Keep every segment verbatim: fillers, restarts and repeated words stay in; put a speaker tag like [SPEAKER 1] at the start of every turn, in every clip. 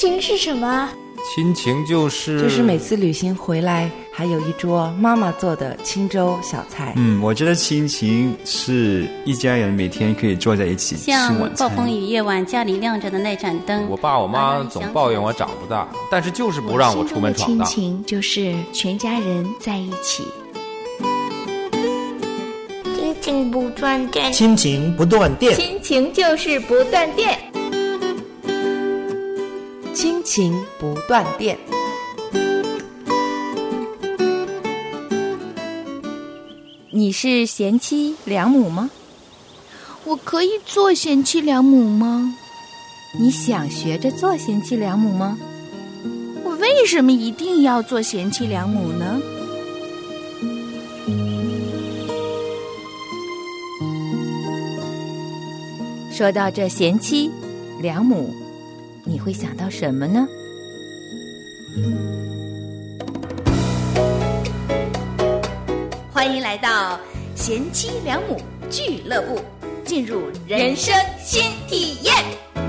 [SPEAKER 1] 情是什么？
[SPEAKER 2] 亲情就是
[SPEAKER 3] 就是每次旅行回来还有一桌妈妈做的清粥小菜。
[SPEAKER 4] 嗯，我觉得亲情是一家人每天可以坐在一起吃晚餐。
[SPEAKER 5] 像暴风雨夜晚家里亮着的那盏灯，
[SPEAKER 2] 我爸我妈总抱怨我长不大，但是就是不让我出门闯荡。
[SPEAKER 1] 亲情就是全家人在一起。
[SPEAKER 6] 亲情不断电，
[SPEAKER 7] 亲情不断电，
[SPEAKER 8] 亲情就是不断电，
[SPEAKER 3] 亲情不断电。
[SPEAKER 8] 你是贤妻良母吗？
[SPEAKER 1] 我可以做贤妻良母吗？
[SPEAKER 8] 你想学着做贤妻良母吗？
[SPEAKER 1] 我为什么一定要做贤妻良母呢？
[SPEAKER 8] 说到这贤妻良母，你会想到什么呢？
[SPEAKER 9] 欢迎来到贤妻良母俱乐部，进入
[SPEAKER 8] 人生新体验。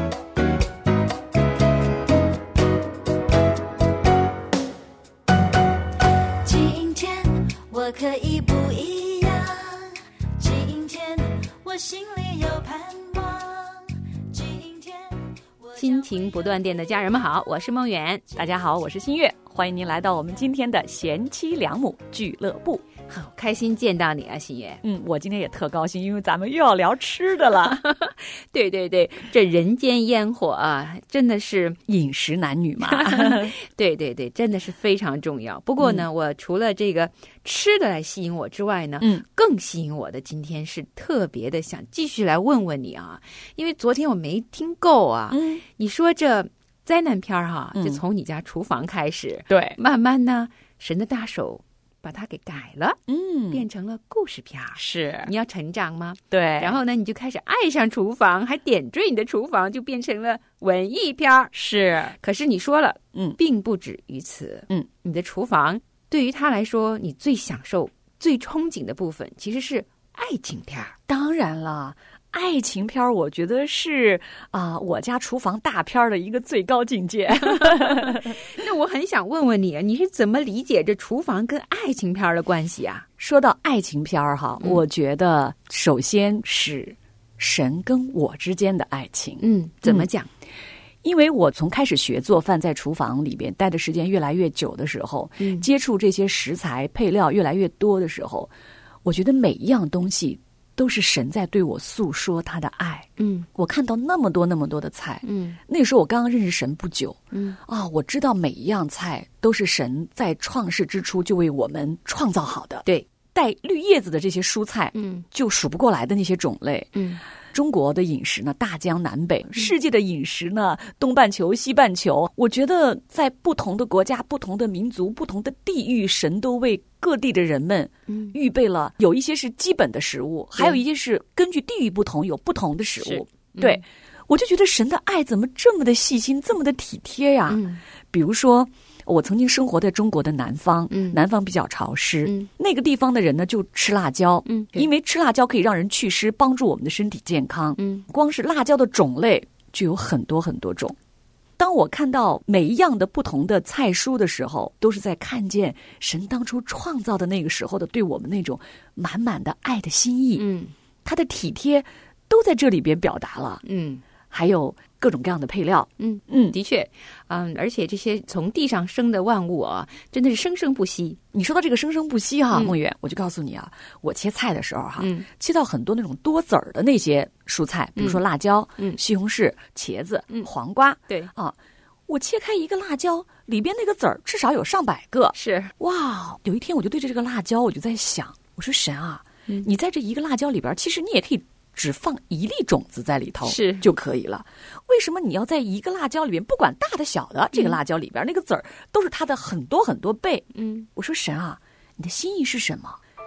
[SPEAKER 10] 今天我可以不一样，今天我心里有盼望，今天我
[SPEAKER 11] 亲情不断电的家人们好，我是梦远。
[SPEAKER 12] 大家好，我是新月，欢迎您来到我们今天的贤妻良母俱乐部。
[SPEAKER 11] 好开心见到你啊，新月。
[SPEAKER 12] 嗯，我今天也特高兴，因为咱们又要聊吃的了。
[SPEAKER 11] 对对对，这人间烟火啊，真的是
[SPEAKER 12] 饮食男女嘛。
[SPEAKER 11] 对对对，真的是非常重要。不过呢，嗯、我除了这个吃的来吸引我之外呢，嗯，更吸引我的今天是特别的想继续来问问你啊，因为昨天我没听够啊。嗯，你说这灾难片哈、啊，就从你家厨房开始，
[SPEAKER 12] 对、嗯，
[SPEAKER 11] 慢慢呢，神的大手把它给改了，嗯，变成了故事片。
[SPEAKER 12] 是，
[SPEAKER 11] 你要成长吗？
[SPEAKER 12] 对。
[SPEAKER 11] 然后呢，你就开始爱上厨房，还点缀你的厨房，就变成了文艺片。
[SPEAKER 12] 是。
[SPEAKER 11] 可是你说了，嗯，并不止于此。嗯，你的厨房对于他来说，你最享受、最憧憬的部分，其实是爱情片。
[SPEAKER 12] 当然了。爱情片我觉得是啊、呃，我家厨房大片的一个最高境界。
[SPEAKER 11] 那我很想问问你，你是怎么理解这厨房跟爱情片的关系啊？
[SPEAKER 12] 说到爱情片哈、嗯，我觉得首先是神跟我之间的爱情。
[SPEAKER 11] 嗯，怎么讲？
[SPEAKER 12] 嗯，因为我从开始学做饭，在厨房里边待的时间越来越久的时候，嗯，接触这些食材配料越来越多的时候，我觉得每一样东西都是神在对我诉说他的爱。嗯，我看到那么多那么多的菜，嗯，那时候我刚刚认识神不久，嗯啊，我知道每一样菜都是神在创世之初就为我们创造好的。
[SPEAKER 11] 对，
[SPEAKER 12] 带绿叶子的这些蔬菜，嗯，就数不过来的那些种类，嗯。中国的饮食呢，大江南北；世界的饮食呢，东半球、西半球。我觉得在不同的国家、不同的民族、不同的地域，神都为各地的人们预备了。有一些是基本的食物，还有一些是根据地域不同有不同的食物。嗯、对，我就觉得神的爱怎么这么的细心，这么的体贴呀？嗯、比如说。我曾经生活在中国的南方，嗯，南方比较潮湿，嗯，那个地方的人呢就吃辣椒，嗯，因为吃辣椒可以让人祛湿，帮助我们的身体健康，嗯，光是辣椒的种类就有很多很多种。当我看到每一样的不同的菜蔬的时候，都是在看见神当初创造的那个时候的对我们那种满满的爱的心意，嗯，他的体贴都在这里边表达了，嗯。还有各种各样的配料，
[SPEAKER 11] 嗯嗯，的确，嗯，而且这些从地上生的万物啊，真的是生生不息。
[SPEAKER 12] 你说到这个生生不息哈、啊，梦远、嗯，我就告诉你啊，我切菜的时候哈、啊嗯，切到很多那种多籽儿的那些蔬菜，比如说辣椒、嗯、西红柿、茄子、嗯、黄瓜，
[SPEAKER 11] 对
[SPEAKER 12] 啊，我切开一个辣椒，里边那个籽儿至少有上百个，
[SPEAKER 11] 是
[SPEAKER 12] 哇。有一天我就对着这个辣椒，我就在想，我说神啊，嗯、你在这一个辣椒里边，其实你也可以。只放一粒种子在里头
[SPEAKER 11] 是
[SPEAKER 12] 就可以了。为什么你要在一个辣椒里边，不管大的小的，这个辣椒里边、嗯、那个籽儿都是它的很多很多倍？嗯，我说神啊，你的心意是什么？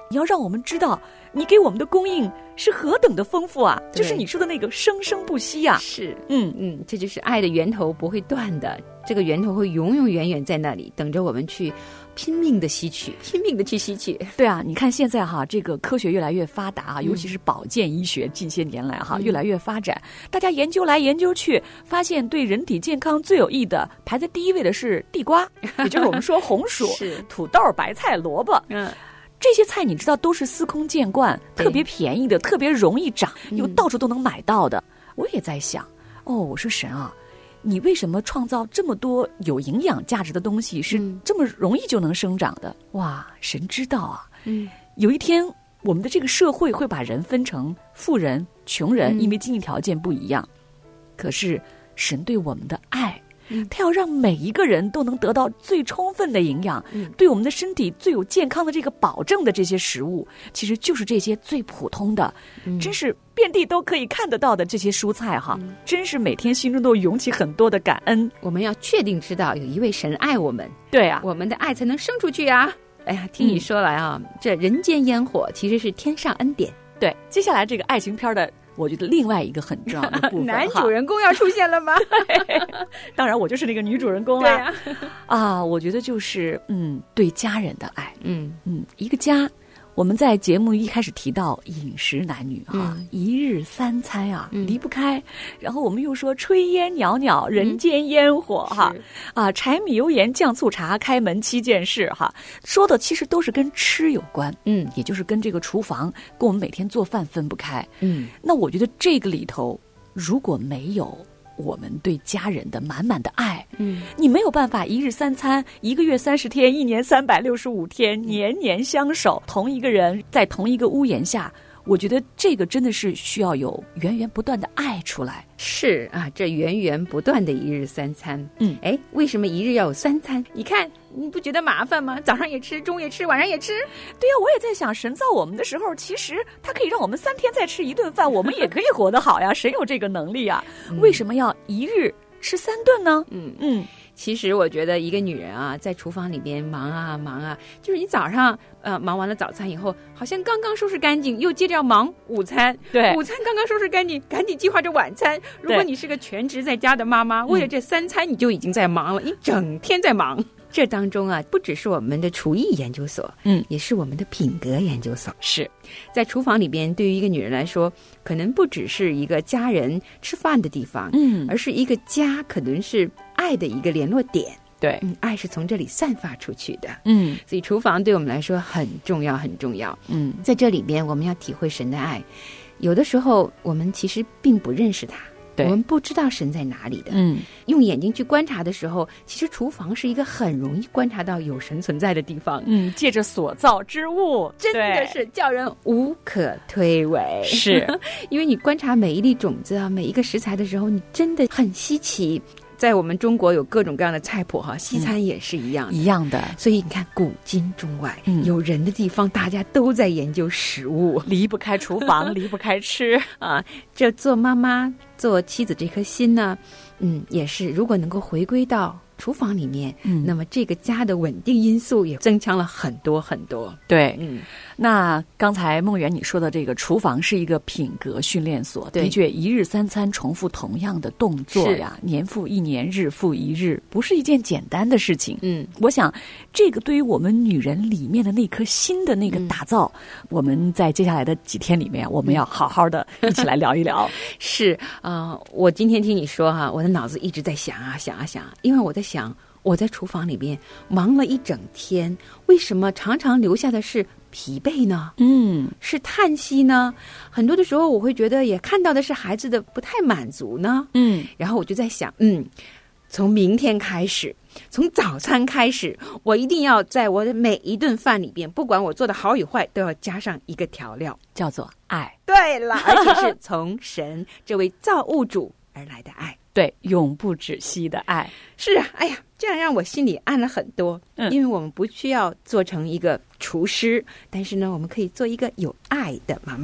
[SPEAKER 12] 你要让我们知道你给我们的供应是何等的丰富啊，就是你说的那个生生不息啊。
[SPEAKER 11] 是，
[SPEAKER 12] 嗯
[SPEAKER 11] 嗯，这就是爱的源头不会断的，这个源头会永永远远在那里等着我们去拼命的吸取，拼命的去吸取。
[SPEAKER 12] 对啊，你看现在哈，这个科学越来越发达啊，嗯、尤其是保健医学近些年来哈、嗯、越来越发展，大家研究来研究去，发现对人体健康最有益的，排在第一位的是地瓜，也就是我们说红薯、土豆、白菜、萝卜。嗯。这些菜你知道都是司空见惯，特别便宜的，特别容易长，又到处都能买到的。嗯、我也在想，哦，我说神啊，你为什么创造这么多有营养价值的东西是这么容易就能生长的？嗯、哇，神知道啊！嗯，有一天我们的这个社会会把人分成富人、穷人，嗯、因为经济条件不一样。可是神对我们的爱。他要让每一个人都能得到最充分的营养，嗯、对我们的身体最有健康的这个保证的这些食物，其实就是这些最普通的，嗯、真是遍地都可以看得到的这些蔬菜哈，嗯、真是每天心中都涌起很多的感恩。
[SPEAKER 11] 我们要确定知道有一位神爱我们，
[SPEAKER 12] 对啊，
[SPEAKER 11] 我们的爱才能生出去啊！哎呀，听你说来啊，嗯、这人间烟火其实是天上恩典。
[SPEAKER 12] 对，接下来这个爱情片的。我觉得另外一个很重要的部分，
[SPEAKER 11] 男主人公要出现了吗？
[SPEAKER 12] 当然，我就是那个女主人公了。
[SPEAKER 11] 对啊，
[SPEAKER 12] 啊，我觉得就是嗯，对家人的爱，嗯嗯，一个家。我们在节目一开始提到饮食男女哈，嗯、一日三餐啊，嗯、离不开。然后我们又说炊烟袅袅，人间烟火哈，嗯、啊，柴米油盐酱醋茶，开门七件事哈，说的其实都是跟吃有关，嗯，也就是跟这个厨房，跟我们每天做饭分不开，嗯。那我觉得这个里头如果没有我们对家人的满满的爱，嗯，你没有办法一日三餐，一个月三十天，一年三百六十五天，年年相守，同一个人在同一个屋檐下。我觉得这个真的是需要有源源不断的爱出来。
[SPEAKER 11] 是啊，这源源不断的一日三餐。嗯，哎，为什么一日要有三餐？你看，你不觉得麻烦吗？早上也吃，中午也吃，晚上也吃。
[SPEAKER 12] 对呀、啊，我也在想，神造我们的时候，其实他可以让我们三天再吃一顿饭，我们也可以活得好呀。谁有这个能力啊？嗯、为什么要一日吃三顿呢？嗯嗯。
[SPEAKER 11] 其实我觉得一个女人啊，在厨房里边忙啊忙啊，就是你早上呃忙完了早餐以后，好像刚刚收拾干净，又接着要忙午餐。
[SPEAKER 12] 对，
[SPEAKER 11] 午餐刚刚收拾干净，赶紧计划着晚餐。如果你是个全职在家的妈妈，为了这三餐你就已经在忙了，一整天在忙。这当中啊，不只是我们的厨艺研究所，嗯，也是我们的品格研究所。
[SPEAKER 12] 是
[SPEAKER 11] 在厨房里边，对于一个女人来说，可能不只是一个家人吃饭的地方，嗯，而是一个家，可能是爱的一个联络点。
[SPEAKER 12] 对、
[SPEAKER 11] 嗯，爱是从这里散发出去的。嗯，所以厨房对我们来说很重要，很重要。嗯，在这里边，我们要体会神的爱。有的时候，我们其实并不认识他。我们不知道神在哪里的，嗯，用眼睛去观察的时候，其实厨房是一个很容易观察到有神存在的地方，
[SPEAKER 12] 嗯，借着所造之物，
[SPEAKER 11] 真的是叫人无可推诿。
[SPEAKER 12] 是
[SPEAKER 11] 因为你观察每一粒种子啊，每一个食材的时候，你真的很稀奇。在我们中国有各种各样的菜谱哈，西餐也是一样的、
[SPEAKER 12] 嗯、一样的。
[SPEAKER 11] 所以你看，古今中外、嗯、有人的地方，大家都在研究食物，
[SPEAKER 12] 离不开厨房，离不开吃
[SPEAKER 11] 啊。这做妈妈、做妻子这颗心呢，嗯，也是如果能够回归到厨房里面，嗯，那么这个家的稳定因素也增强了很多很多。
[SPEAKER 12] 对，嗯，那刚才梦圆你说的这个厨房是一个品格训练所，的确，一日三餐重复同样的动作呀，年复一年，日复一日，不是一件简单的事情。嗯，我想这个对于我们女人里面的那颗心的那个打造，嗯、我们在接下来的几天里面，我们要好好的一起来聊一聊。
[SPEAKER 11] 是啊、呃，我今天听你说哈，我的脑子一直在想啊想啊想，因为我在想，我在厨房里边忙了一整天，为什么常常留下的是疲惫呢？嗯，是叹息呢？很多的时候我会觉得也看到的是孩子的不太满足呢。嗯，然后我就在想，嗯，从明天开始，从早餐开始，我一定要在我的每一顿饭里边，不管我做的好与坏，都要加上一个调料，
[SPEAKER 12] 叫做爱。
[SPEAKER 11] 对了，而且是从神这位造物主而来的爱。
[SPEAKER 12] 对，永不止息的爱。
[SPEAKER 11] 是啊，哎呀，这样让我心里安了很多。嗯，因为我们不需要做成一个厨师，但是呢，我们可以做一个有爱的妈妈。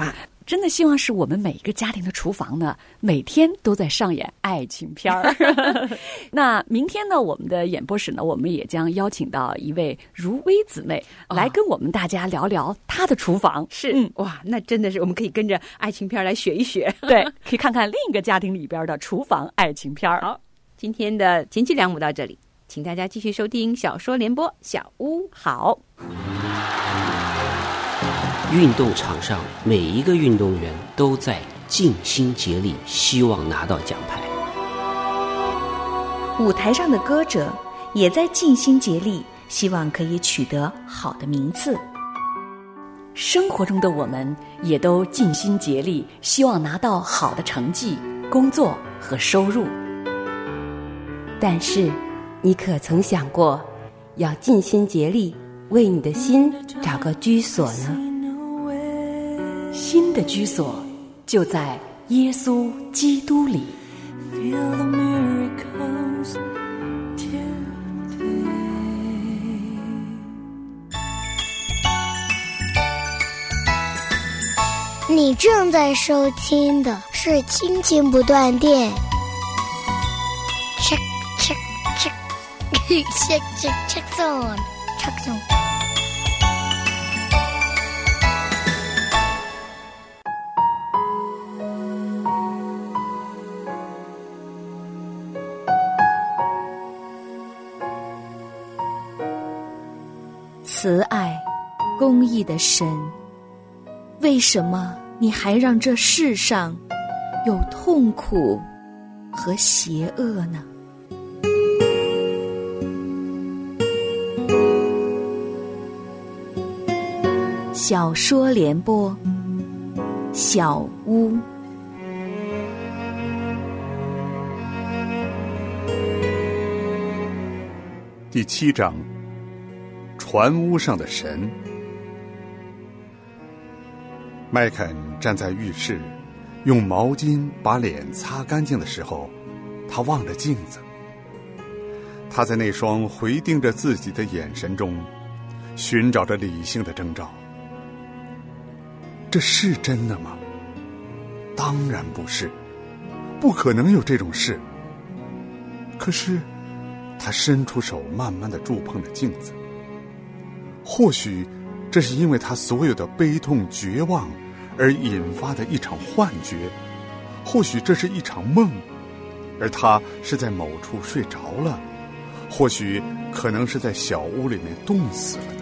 [SPEAKER 12] 真的希望是我们每一个家庭的厨房呢，每天都在上演爱情片儿。那明天呢，我们的演播室呢，我们也将邀请到一位如薇姊妹来跟我们大家聊聊她的厨房。
[SPEAKER 11] 是，嗯，哇，那真的是我们可以跟着爱情片来学一学。
[SPEAKER 12] 对，可以看看另一个家庭里边的厨房爱情片儿。
[SPEAKER 11] 好，今天的贤妻良母到这里，请大家继续收听小说联播小屋。
[SPEAKER 12] 好。
[SPEAKER 7] 运动场上每一个运动员都在尽心竭力，希望拿到奖牌。
[SPEAKER 9] 舞台上的歌者也在尽心竭力，希望可以取得好的名次。
[SPEAKER 12] 生活中的我们也都尽心竭力，希望拿到好的成绩、工作和收入。
[SPEAKER 3] 但是，你可曾想过，要尽心竭力为你的心找个居所呢？
[SPEAKER 12] 心的居所就在耶稣基督里。
[SPEAKER 6] 你正在收听的是亲情不断电。check check check check check check zone check zone。
[SPEAKER 1] 慈爱、公义的神，为什么你还让这世上有痛苦和邪恶呢？小说联播，小屋。
[SPEAKER 13] 第七章，船屋上的神。麦肯站在浴室，用毛巾把脸擦干净的时候，他望着镜子。他在那双回盯着自己的眼神中，寻找着理性的征兆。这是真的吗？当然不是，不可能有这种事。可是，他伸出手，慢慢地触碰了镜子。或许这是因为他所有的悲痛绝望而引发的一场幻觉，或许这是一场梦，而他是在某处睡着了，或许可能是在小屋里面冻死了的。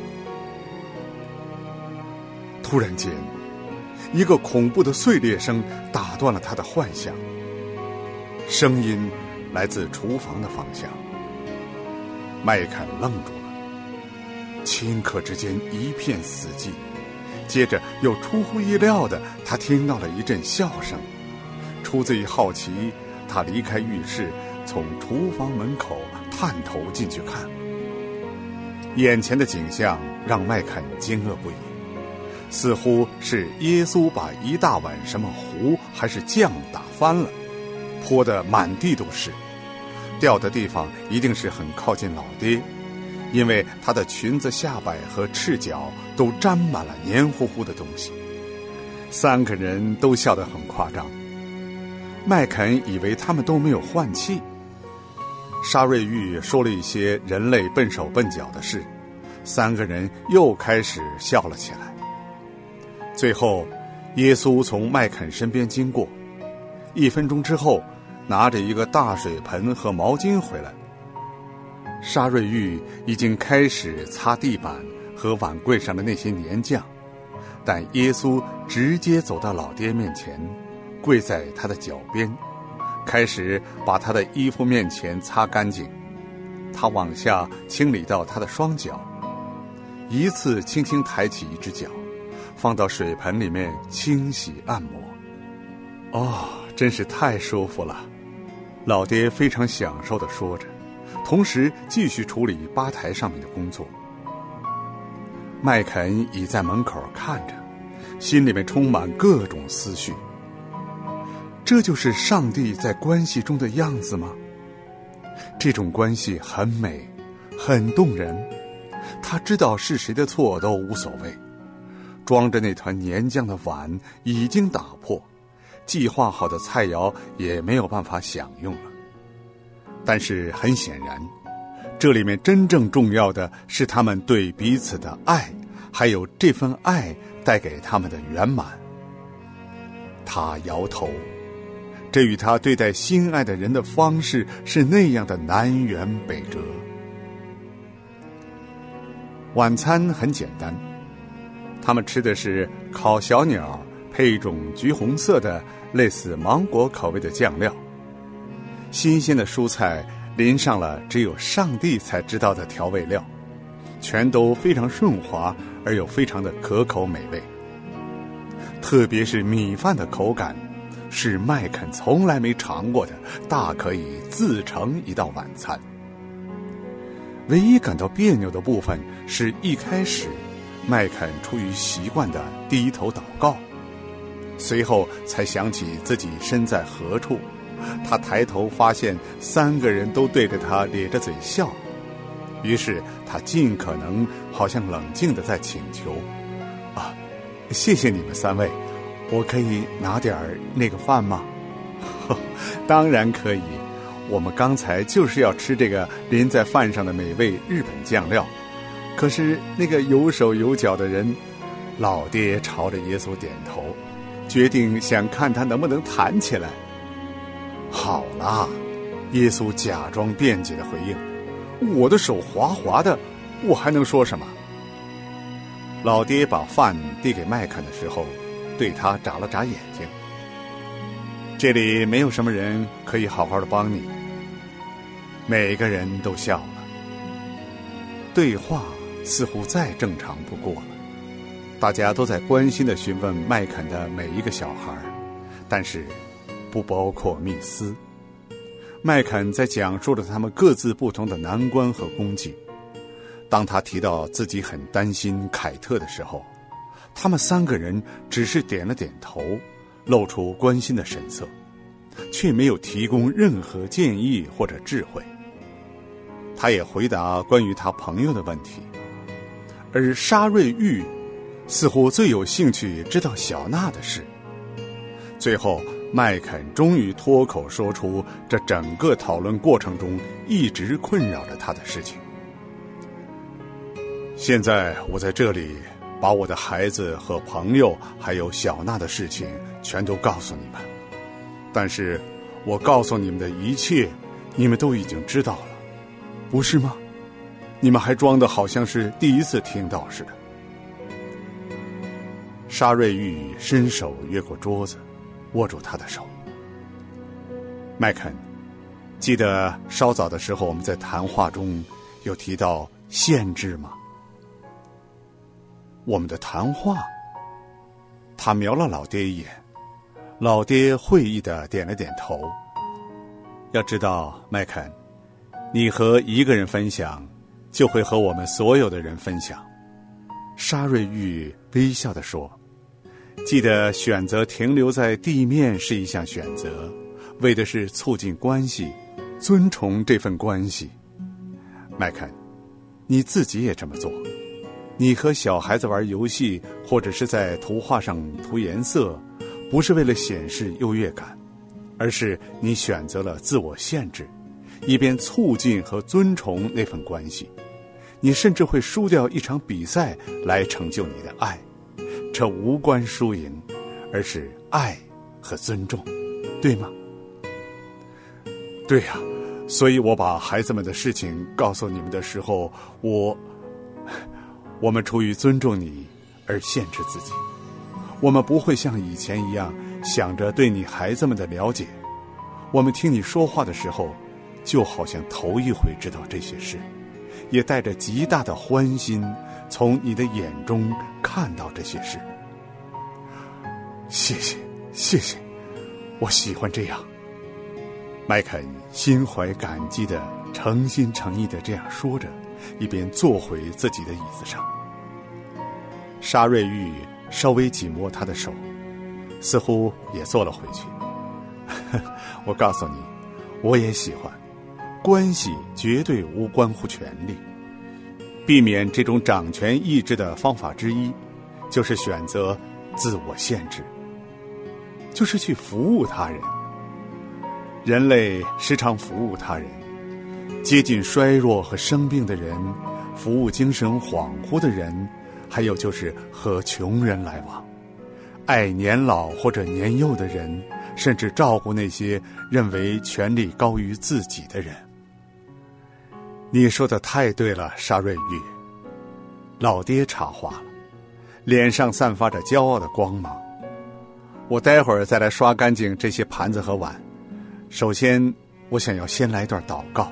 [SPEAKER 13] 突然间，一个恐怖的碎裂声打断了他的幻想。声音来自厨房的方向。麦肯愣住了，顷刻之间一片死寂，接着又出乎意料的，他听到了一阵笑声。出自于好奇，他离开浴室，从厨房门口探头进去看。眼前的景象让麦肯惊愕不已，似乎是耶稣把一大碗什么糊还是酱打翻了，泼得满地都是。掉的地方一定是很靠近老爹，因为她的裙子下摆和赤脚都沾满了黏糊糊的东西。三个人都笑得很夸张。麦肯以为他们都没有换气。沙瑞玉说了一些人类笨手笨脚的事，三个人又开始笑了起来。最后，耶稣从麦肯身边经过，一分钟之后，拿着一个大水盆和毛巾回来。沙瑞玉已经开始擦地板和碗柜上的那些粘酱，但耶稣直接走到老爹面前，跪在他的脚边，开始把他的衣服面前擦干净。他往下清理到他的双脚，一次轻轻抬起一只脚，放到水盆里面清洗按摩。哦，真是太舒服了，老爹非常享受地说着，同时继续处理吧台上面的工作。麦肯倚在门口看着，心里面充满各种思绪。这就是上帝在关系中的样子吗？这种关系很美，很动人。他知道是谁的错都无所谓， 装着那团黏浆的碗已经打破，计划好的菜肴也没有办法享用了。但是很显然，这里面真正重要的是他们对彼此的爱，还有这份爱带给他们的圆满。他摇头，这与他对待心爱的人的方式是那样的南辕北辙。晚餐很简单，他们吃的是烤小鸟配一种橘红色的类似芒果口味的酱料，新鲜的蔬菜淋上了只有上帝才知道的调味料，全都非常顺滑而又非常的可口美味。特别是米饭的口感是麦肯从来没尝过的，大可以自成一道晚餐。唯一感到别扭的部分是一开始麦肯出于习惯的低头祷告，随后才想起自己身在何处。他抬头发现三个人都对着他咧着嘴笑，于是他尽可能好像冷静地在请求，啊，谢谢你们三位，我可以拿点那个饭吗？当然可以，我们刚才就是要吃这个淋在饭上的美味日本酱料。可是那个有手有脚的人，老爹朝着耶稣点头，决定想看他能不能弹起来。好啦，耶稣假装辩解的回应，我的手滑滑的，我还能说什么？老爹把饭递给麦肯的时候，对他眨了眨眼睛。这里没有什么人可以好好的帮你。每个人都笑了，对话似乎再正常不过了。大家都在关心地询问麦肯的每一个小孩，但是不包括密斯。麦肯在讲述着他们各自不同的难关和功绩。当他提到自己很担心凯特的时候，他们三个人只是点了点头，露出关心的神色，却没有提供任何建议或者智慧。他也回答关于他朋友的问题，而沙瑞玉似乎最有兴趣知道小娜的事。最后麦肯终于脱口说出这整个讨论过程中一直困扰着他的事情。现在我在这里把我的孩子和朋友还有小娜的事情全都告诉你们，但是我告诉你们的一切你们都已经知道了，不是吗？你们还装得好像是第一次听到似的。沙瑞玉伸手越过桌子，握住他的手。麦肯，记得稍早的时候我们在谈话中有提到限制吗？我们的谈话？他瞄了老爹一眼，老爹会意地点了点头。要知道，麦肯，你和一个人分享，就会和我们所有的人分享。沙瑞玉微笑地说，记得选择停留在地面是一项选择，为的是促进关系，尊崇这份关系。麦肯，你自己也这么做。你和小孩子玩游戏，或者是在图画上涂颜色，不是为了显示优越感，而是你选择了自我限制，以便促进和尊崇那份关系。你甚至会输掉一场比赛来成就你的爱，这无关输赢，而是爱和尊重，对吗？对呀、啊，所以我把孩子们的事情告诉你们的时候，我我们出于尊重你而限制自己，我们不会像以前一样想着对你孩子们的了解。我们听你说话的时候，就好像头一回知道这些事，也带着极大的欢心从你的眼中看到这些事。谢谢，谢谢，我喜欢这样。麦肯心怀感激的诚心诚意的这样说着，一边坐回自己的椅子上。沙瑞玉稍微紧握他的手，似乎也坐了回去。我告诉你，我也喜欢。关系绝对无关乎权力，避免这种掌权意志的方法之一， 就是选择自我限制，就是去服务他人。人类时常服务他人，接近衰弱和生病的人，服务精神恍惚的人，还有就是和穷人来往，爱年老或者年幼的人，甚至照顾那些认为权力高于自己的人。你说的太对了，沙瑞玉。老爹插话了，脸上散发着骄傲的光芒。我待会儿再来刷干净这些盘子和碗。首先，我想要先来段祷告。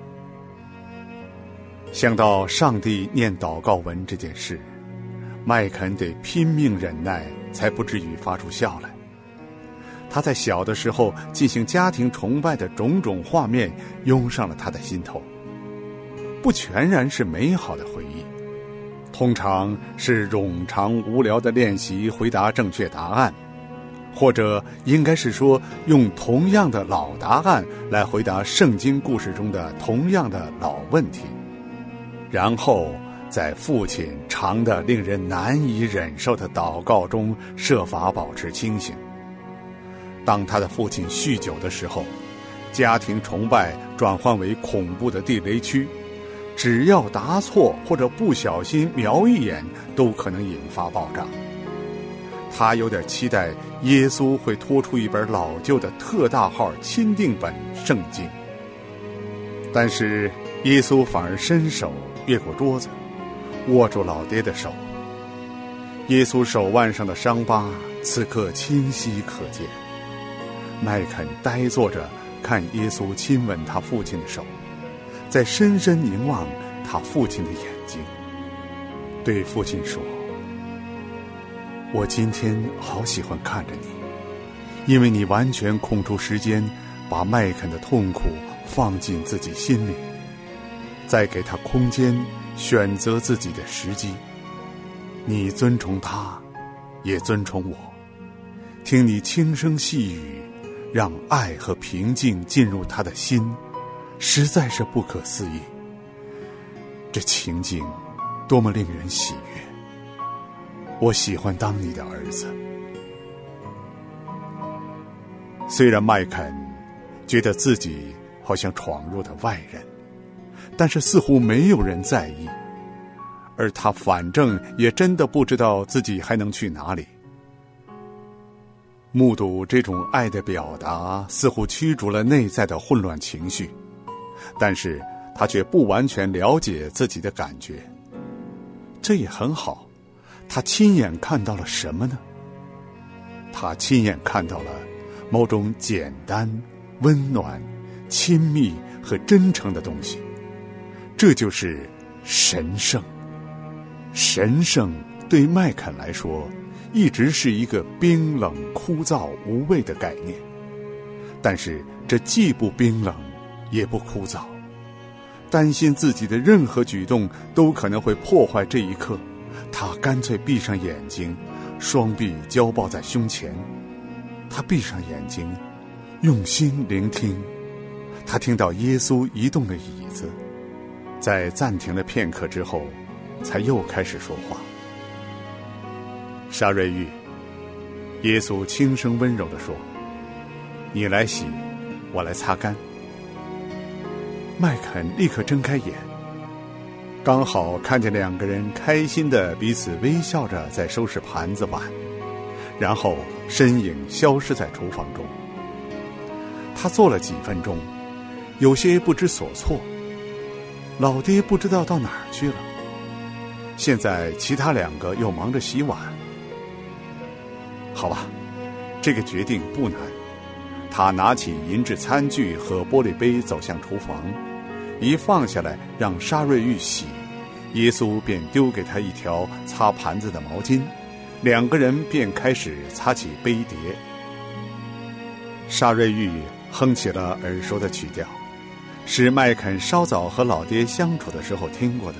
[SPEAKER 13] 想到上帝念祷告文这件事，麦肯得拼命忍耐，才不至于发出笑来。他在小的时候进行家庭崇拜的种种画面涌上了他的心头，不全然是美好的回忆，通常是冗长无聊的练习回答正确答案，或者应该是说用同样的老答案来回答圣经故事中的同样的老问题，然后在父亲长的令人难以忍受的祷告中设法保持清醒。当他的父亲酗酒的时候，家庭崇拜转换为恐怖的地雷区，只要答错或者不小心瞄一眼都可能引发爆炸。他有点期待耶稣会拖出一本老旧的特大号钦定本圣经，但是耶稣反而伸手越过桌子，握住老爹的手。耶稣手腕上的伤疤此刻清晰可见。麦肯呆坐着看耶稣亲吻他父亲的手，再深深凝望他父亲的眼睛，对父亲说：我今天好喜欢看着你，因为你完全空出时间把麦肯的痛苦放进自己心里，再给他空间选择自己的时机。你尊崇他，也尊崇我，听你轻声细语，让爱和平静进入他的心，实在是不可思议。这情景多么令人喜悦！我喜欢当你的儿子。虽然麦肯觉得自己好像闯入的外人，但是似乎没有人在意，而他反正也真的不知道自己还能去哪里。目睹这种爱的表达，似乎驱逐了内在的混乱情绪，但是他却不完全了解自己的感觉。这也很好，他亲眼看到了什么呢？他亲眼看到了某种简单、温暖、亲密和真诚的东西，这就是神圣。神圣对麦肯来说一直是一个冰冷、枯燥、无味的概念，但是这既不冰冷也不枯燥。担心自己的任何举动都可能会破坏这一刻，他干脆闭上眼睛，双臂交抱在胸前。他闭上眼睛，用心聆听。他听到耶稣移动了椅子，在暂停了片刻之后，才又开始说话。沙瑞玉，耶稣轻声温柔地说：你来洗，我来擦干。麦肯立刻睁开眼，刚好看见两个人开心地彼此微笑着在收拾盘子碗，然后身影消失在厨房中。他坐了几分钟，有些不知所措。老爹不知道到哪儿去了，现在其他两个又忙着洗碗。好吧，这个决定不难。他拿起银质餐具和玻璃杯走向厨房，一放下来让沙瑞玉洗，耶稣便丢给他一条擦盘子的毛巾，两个人便开始擦起杯碟。沙瑞玉哼起了耳熟的曲调，是麦肯稍早和老爹相处的时候听过的。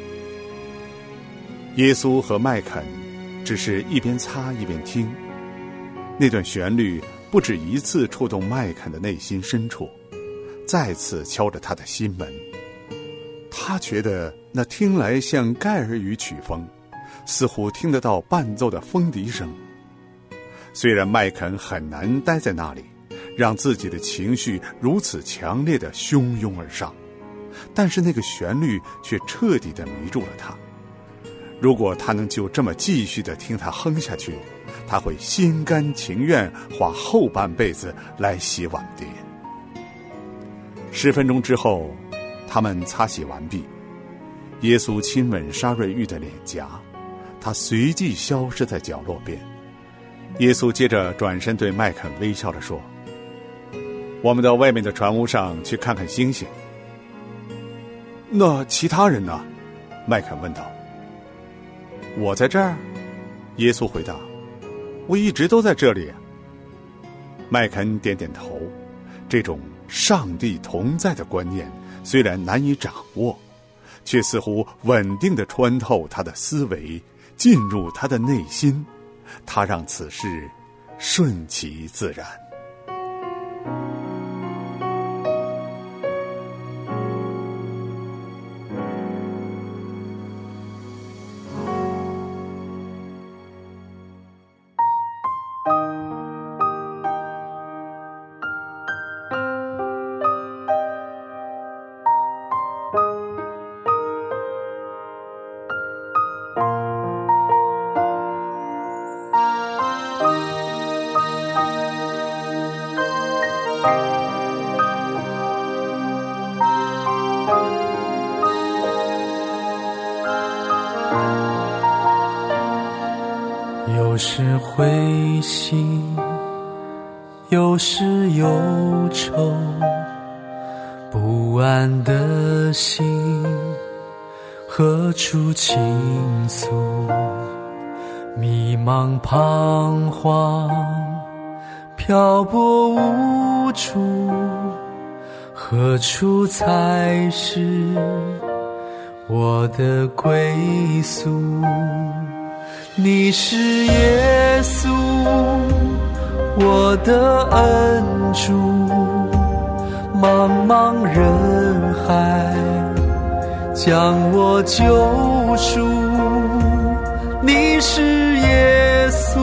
[SPEAKER 13] 耶稣和麦肯只是一边擦一边听，那段旋律不止一次触动麦肯的内心深处，再次敲着他的心门。他觉得那听来像盖尔语曲风， 似乎听得到伴奏的风笛声。虽然麦肯很难待在那里，让自己的情绪如此强烈地汹涌而上，但是那个旋律却彻底地迷住了他。如果他能就这么继续地听他哼下去，他会心甘情愿花后半辈子来洗碗碟。十分钟之后，他们擦洗完毕，耶稣亲吻沙瑞玉的脸颊，他随即消失在角落边。耶稣接着转身对麦肯微笑着说：我们到外面的船屋上去看看星星。那其他人呢？麦肯问道。我在这儿，耶稣回答，我一直都在这里。麦肯点点头，这种上帝同在的观念虽然难以掌握，却似乎稳定地穿透他的思维，进入他的内心，他让此事顺其自然。
[SPEAKER 14] 有时灰心，有时忧愁，不安的心何处倾诉？迷茫彷徨，漂泊无助，何处才是我的归宿？你是耶稣，我的恩主，茫茫人海将我救赎。你是耶稣，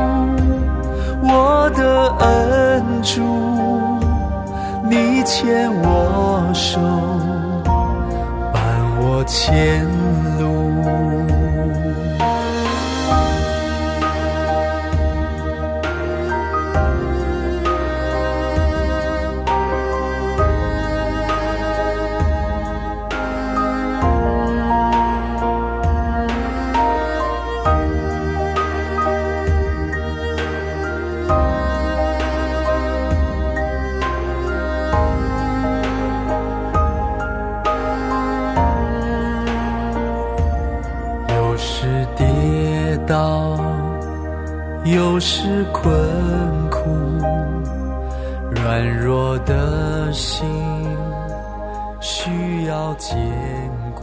[SPEAKER 14] 我的恩主，你牵我手，伴我前路。有时困苦，软弱的心需要坚固，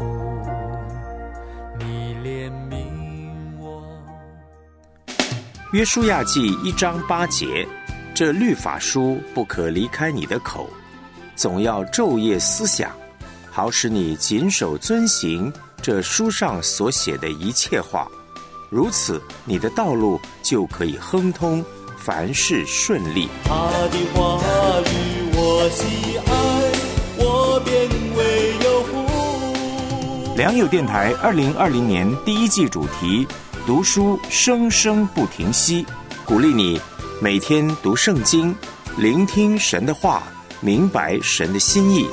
[SPEAKER 14] 你怜悯我。
[SPEAKER 15] 约书亚记一章八节，这律法书不可离开你的口，总要昼夜思想，好使你谨守遵行这书上所写的一切话，如此你的道路就可以亨通，凡事顺利。
[SPEAKER 16] 他的话语我喜爱，我便为有福。
[SPEAKER 15] 良友电台二零二零年第一季主题，读书生生不停息，鼓励你每天读圣经，聆听神的话，明白神的心意。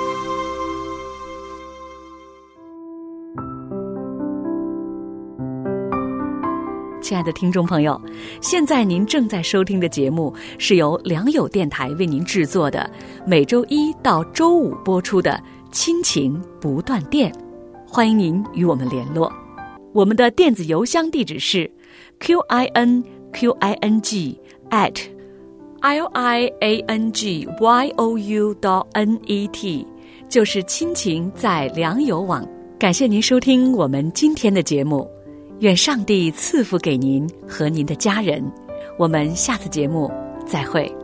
[SPEAKER 12] 亲爱的听众朋友，现在您正在收听的节目是由良友电台为您制作的，每周一到周五播出的亲情不断电，欢迎您与我们联络。我们的电子邮箱地址是 q i n q i n g at l i a n g y o u dot n e t， 就是亲情在良友网。感谢您收听我们今天的节目，愿上帝赐福给您和您的家人，我们下次节目再会。